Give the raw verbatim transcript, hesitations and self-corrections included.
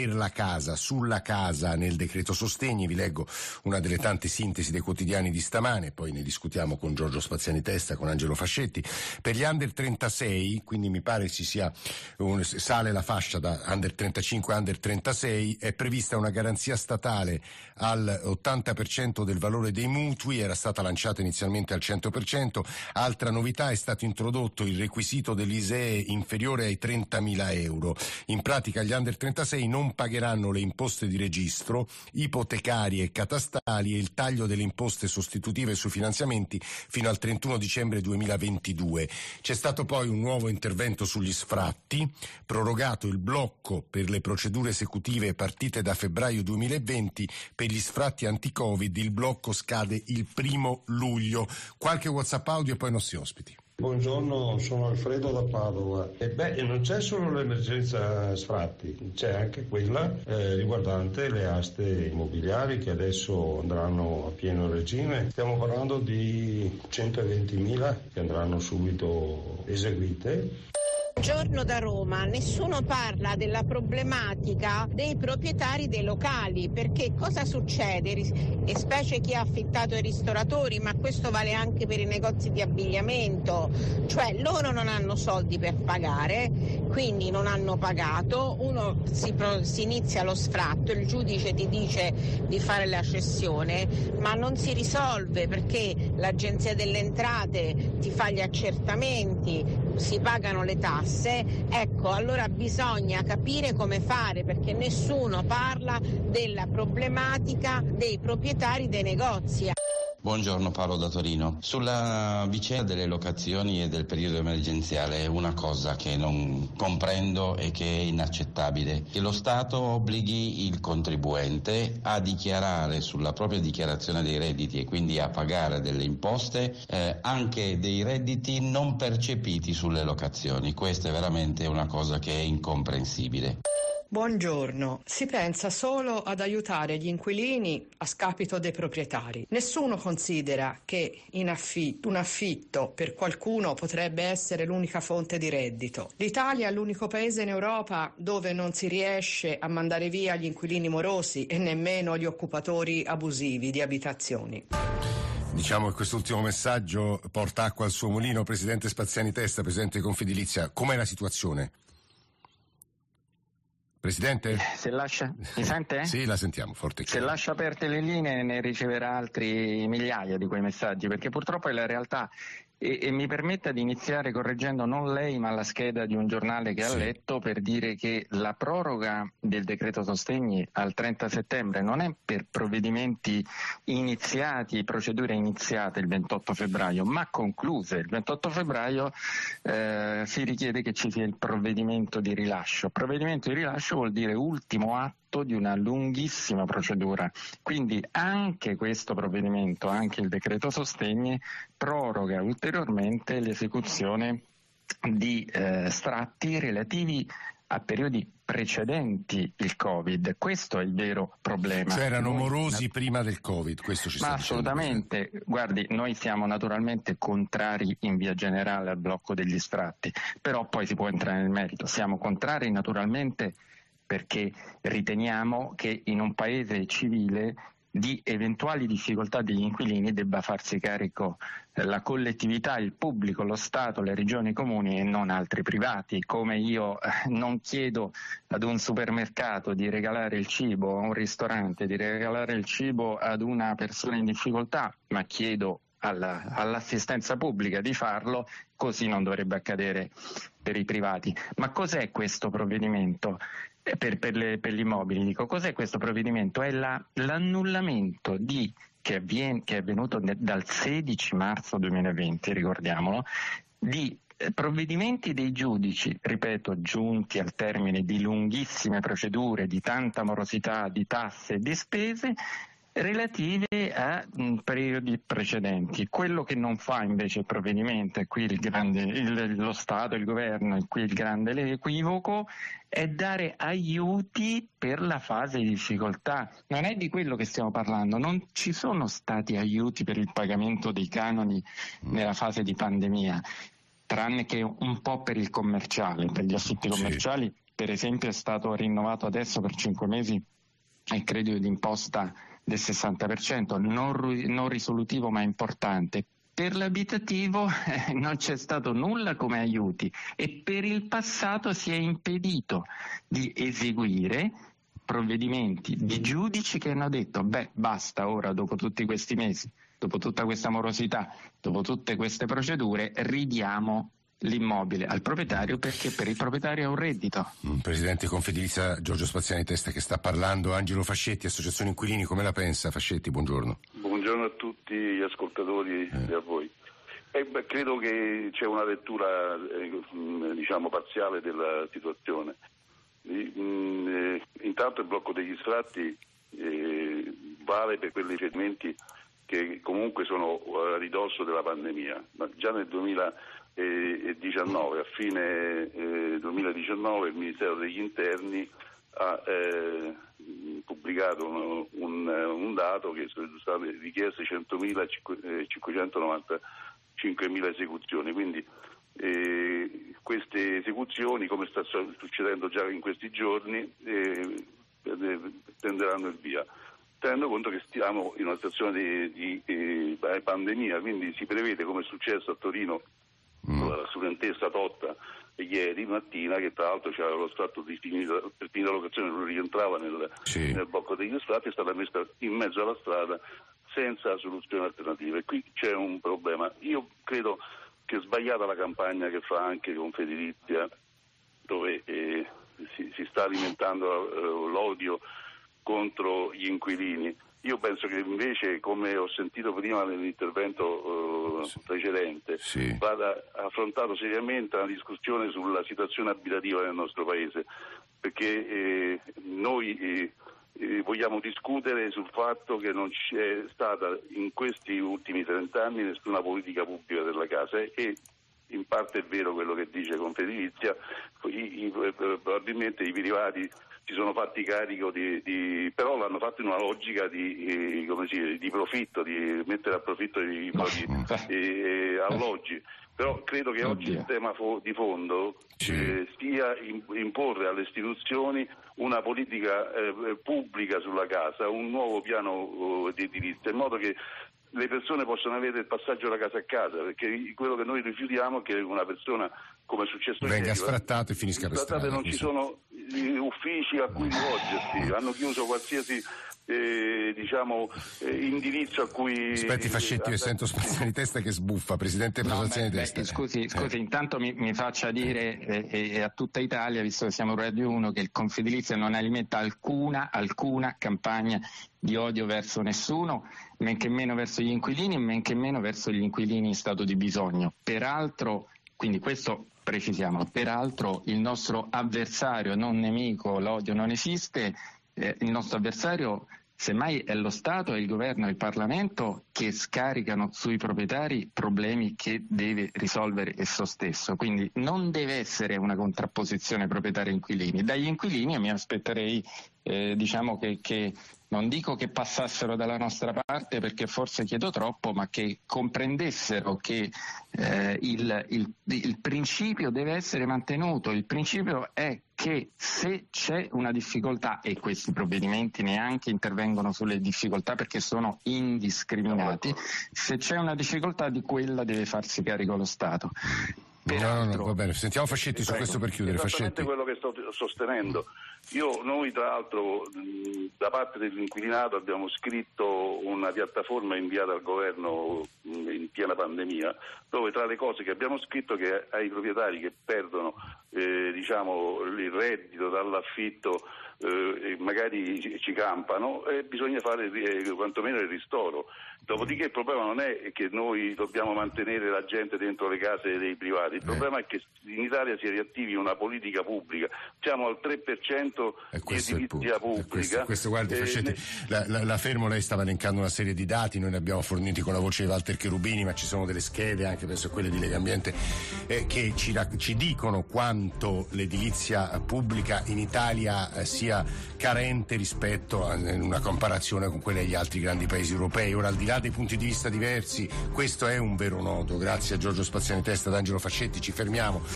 per la casa, sulla casa nel decreto sostegni. Vi leggo una delle tante sintesi dei quotidiani di stamane, poi ne discutiamo con Giorgio Spaziani Testa, con Angelo Fascetti. Per gli under trentasei, quindi mi pare ci sia un, sale la fascia da under trentacinque a under trentasei, è prevista una garanzia statale al ottanta per cento del valore dei mutui, era stata lanciata inizialmente al cento per cento. Altra novità, è stato introdotto il requisito dell'I S E E inferiore ai trentamila euro. In pratica gli under trentasei non pagheranno le imposte di registro, ipotecarie e catastali e il taglio delle imposte sostitutive sui finanziamenti fino al trentuno dicembre duemilaventidue. C'è stato poi un nuovo intervento sugli sfratti, prorogato il blocco per le procedure esecutive partite da febbraio duemilaventi. Per gli sfratti anti-Covid il blocco scade il primo luglio. Qualche WhatsApp audio e poi i nostri ospiti. Buongiorno, sono Alfredo da Padova. E beh, non c'è solo l'emergenza sfratti, c'è anche quella eh, riguardante le aste immobiliari che adesso andranno a pieno regime. Stiamo parlando di centoventimila che andranno subito eseguite. Buongiorno da Roma, nessuno parla della problematica dei proprietari dei locali, perché cosa succede? E specie chi ha affittato i ristoratori, ma questo vale anche per i negozi di abbigliamento, cioè loro non hanno soldi per pagare, quindi non hanno pagato, uno si, pro, si inizia lo sfratto, il giudice ti dice di fare la cessione, ma non si risolve perché l'Agenzia delle Entrate ti fa gli accertamenti, si pagano le tasse. Ecco, allora bisogna capire come fare, perché nessuno parla della problematica dei proprietari dei negozi. Buongiorno, Paolo da Torino. Sulla vicenda delle locazioni e del periodo emergenziale, una cosa che non comprendo e che è inaccettabile: che lo Stato obblighi il contribuente a dichiarare sulla propria dichiarazione dei redditi e quindi a pagare delle imposte eh, anche dei redditi non percepiti sulle locazioni. Questa è veramente una cosa che è incomprensibile. Buongiorno, si pensa solo ad aiutare gli inquilini a scapito dei proprietari. Nessuno considera che in affitto, un affitto per qualcuno potrebbe essere l'unica fonte di reddito. L'Italia è l'unico paese in Europa dove non si riesce a mandare via gli inquilini morosi e nemmeno gli occupatori abusivi di abitazioni. Diciamo che quest'ultimo messaggio porta acqua al suo mulino. Presidente Spaziani Testa, Presidente di Confedilizia, com'è la situazione? Presidente? Se lascia... Mi sente? Sì, la sentiamo, forte. Se lascia aperte le linee ne riceverà altri migliaia di quei messaggi, perché purtroppo è la realtà. E, e mi permetta di iniziare correggendo non lei ma la scheda di un giornale che sì. ha letto, per dire che la proroga del decreto sostegni al trenta settembre non è per provvedimenti iniziati, procedure iniziate il ventotto febbraio, ma concluse. Il ventotto febbraio eh, si richiede che ci sia il provvedimento di rilascio. Provvedimento di rilascio vuol dire ultimo atto di una lunghissima procedura, quindi anche questo provvedimento, anche il decreto sostegni, proroga ulteriormente l'esecuzione di eh, sfratti relativi a periodi precedenti il Covid. Questo è il vero problema. Cioè erano morosi prima del Covid, questo ci sta Ma dicendo. Assolutamente, guardi, noi siamo naturalmente contrari in via generale al blocco degli sfratti, però poi si può entrare nel merito. Siamo contrari naturalmente perché riteniamo che in un paese civile di eventuali difficoltà degli inquilini debba farsi carico eh, la collettività, il pubblico, lo Stato, le regioni, i comuni e non altri privati. Come io eh, non chiedo ad un supermercato di regalare il cibo, a un ristorante di regalare il cibo ad una persona in difficoltà, ma chiedo alla, all'assistenza pubblica di farlo, così non dovrebbe accadere per i privati. Ma cos'è questo provvedimento? Per, per, le, per gli immobili, dico, cos'è questo provvedimento? È la, l'annullamento di, che, avviene, che è avvenuto dal sedici marzo duemilaventi, ricordiamolo, di provvedimenti dei giudici, ripeto, giunti al termine di lunghissime procedure, di tanta morosità, di tasse e di spese, relative a mh, periodi precedenti. Quello che non fa invece il provvedimento, e qui il grande, il, lo Stato, il governo, e qui il grande equivoco, è dare aiuti per la fase di difficoltà. Non è di quello che stiamo parlando, non ci sono stati aiuti per il pagamento dei canoni nella fase di pandemia, tranne che un po' per il commerciale, per gli affitti commerciali. Sì. per esempio è stato rinnovato adesso per cinque mesi il credito d'imposta del sessanta per cento, non, non risolutivo ma importante. Per l'abitativo eh, non c'è stato nulla come aiuti e per il passato si è impedito di eseguire provvedimenti di giudici che hanno detto beh basta ora, dopo tutti questi mesi, dopo tutta questa morosità, dopo tutte queste procedure, ridiamo l'immobile al proprietario perché per il proprietario è un reddito. Presidente Confedilizia Giorgio Spaziani Testa che sta parlando. Angelo Fascetti, Associazione Inquilini, come la pensa? Fascetti, buongiorno. Buongiorno a tutti gli ascoltatori eh. e a voi. Eh, beh, credo che c'è una lettura eh, diciamo parziale della situazione. Eh, intanto il blocco degli sfratti eh, vale per quei riferimenti che comunque sono a ridosso della pandemia, ma già nel duemiladiciannove, a fine eh, duemiladiciannove, il Ministero degli Interni ha eh, pubblicato un, un, un dato che sono state richieste centomila cinquecentonovantacinquemila esecuzioni, quindi eh, queste esecuzioni, come sta succedendo già in questi giorni, eh, prenderanno il via, tenendo conto che stiamo in una situazione di, di, di eh, pandemia, quindi si prevede, come è successo a Torino mm. la studentessa Totta ieri mattina, che tra l'altro c'era lo sfratto di finita, per finita locazione, non rientrava nel, sì. nel blocco degli sfratti, è stata messa in mezzo alla strada senza soluzioni alternative. E qui c'è un problema. Io credo che è sbagliata la campagna che fa anche Confedilizia, dove eh, si, si sta alimentando eh, l'odio contro gli inquilini. Io penso che invece, come ho sentito prima nell'intervento eh, precedente, sì. vada affrontato seriamente una discussione sulla situazione abitativa nel nostro Paese, perché eh, noi eh, eh, vogliamo discutere sul fatto che non c'è stata in questi ultimi trent'anni nessuna politica pubblica della casa e in parte è vero quello che dice Confedilizia, i, i, probabilmente i privati si sono fatti carico di, di però l'hanno fatto in una logica di, eh, come si dice, di profitto, di mettere a profitto i propri eh, alloggi. Però credo che oggi il tema fo- di fondo sì. eh, sia in- imporre alle istituzioni una politica eh, pubblica sulla casa, un nuovo piano eh, di edilizia, in modo che le persone possono avere il passaggio da casa a casa, perché quello che noi rifiutiamo è che una persona, come è successo venga ieri, sfrattato e finisca per strada. Non ci sono uffici a cui rivolgersi, hanno chiuso qualsiasi eh, diciamo eh, indirizzo a cui. Aspetti Fascetti, io sento Spaziani Testa che sbuffa, Presidente no, Spaziani beh, Testa. Beh, scusi, scusi, eh. intanto mi, mi faccia dire eh, eh, a tutta Italia, visto che siamo Radio uno, che il Confedilizia non alimenta alcuna, alcuna campagna di odio verso nessuno, men che meno verso gli inquilini e men che meno verso gli inquilini in stato di bisogno. Peraltro, quindi questo precisiamo, peraltro il nostro avversario, non nemico, l'odio non esiste, eh, il nostro avversario semmai è lo Stato, è il governo e il Parlamento che scaricano sui proprietari problemi che deve risolvere esso stesso, quindi non deve essere una contrapposizione proprietari-inquilini. Dagli inquilini mi aspetterei eh, diciamo che, che non dico che passassero dalla nostra parte perché forse chiedo troppo, ma che comprendessero che eh, il, il, il principio deve essere mantenuto. Il principio è che se c'è una difficoltà, e questi provvedimenti neanche intervengono sulle difficoltà perché sono indiscriminati, se c'è una difficoltà di quella deve farsi carico lo Stato. No, no, no, va bene, sentiamo Fascetti su questo per chiudere. Esattamente Fascetti. Quello che sto sostenendo. Io, noi tra l'altro mh, da parte dell'inquilinato abbiamo scritto una piattaforma inviata al governo mh, in piena pandemia, dove tra le cose che abbiamo scritto che ai proprietari che perdono eh, diciamo il reddito dall'affitto eh, magari ci, ci campano, eh, bisogna fare eh, quantomeno il ristoro. Dopodiché il problema non è che noi dobbiamo mantenere la gente dentro le case dei privati, il problema eh. è che in Italia si riattivi una politica pubblica. Siamo al tre per cento di edilizia pubblica. Questo, questo guardi, Fascetti, eh, la, la, la fermo, lei stava elencando una serie di dati, noi ne abbiamo forniti con la voce di Walter Cherubini, ma ci sono delle schede, anche penso quelle di Legambiente, eh, che ci, ci dicono quanto l'edilizia pubblica in Italia eh, sia carente rispetto a in una comparazione con quelle degli altri grandi paesi europei. Ora, al di là dei punti di vista diversi, questo è un vero nodo. Grazie a Giorgio Spaziani Testa, ad Angelo Fascetti, ci fermiamo.